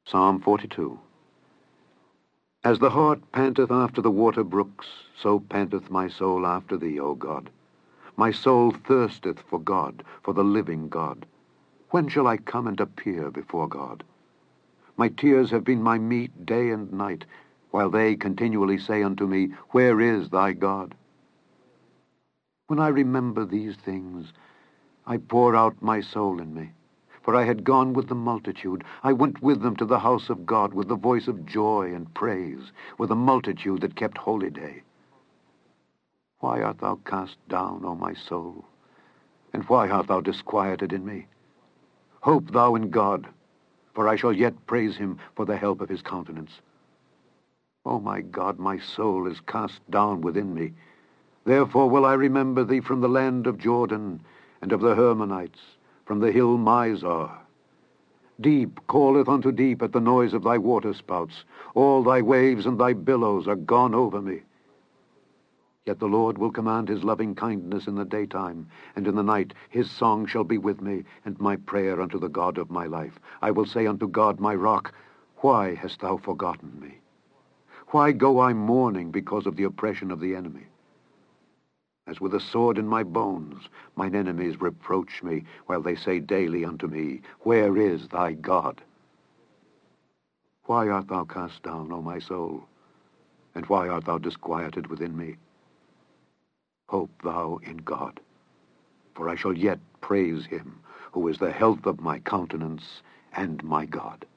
Psalm 42. As the hart panteth after the water brooks, so panteth my soul after thee, O God. My soul thirsteth for God, for the living God. When shall I come and appear before God? My tears have been my meat day and night, while they continually say unto me, Where is thy God? When I remember these things, I pour out my soul in me. For I had gone with the multitude. I went with them to the house of God with the voice of joy and praise, with a multitude that kept holy day. Why art thou cast down, O my soul? And why art thou disquieted in me? Hope thou in God, for I shall yet praise him for the help of his countenance. O my God, my soul is cast down within me. Therefore will I remember thee from the land of Jordan, and of the Hermonites, from the hill Mizar. Deep calleth unto deep at the noise of thy waterspouts. All thy waves and thy billows are gone over me. Yet the Lord will command his loving kindness in the daytime, and in the night his song shall be with me, and my prayer unto the God of my life. I will say unto God my rock, Why hast thou forgotten me? Why go I mourning because of the oppression of the enemy? As with a sword in my bones, mine enemies reproach me, while they say daily unto me, Where is thy God? Why art thou cast down, O my soul? And why art thou disquieted within me? Hope thou in God, for I shall yet praise him, who is the health of my countenance and my God.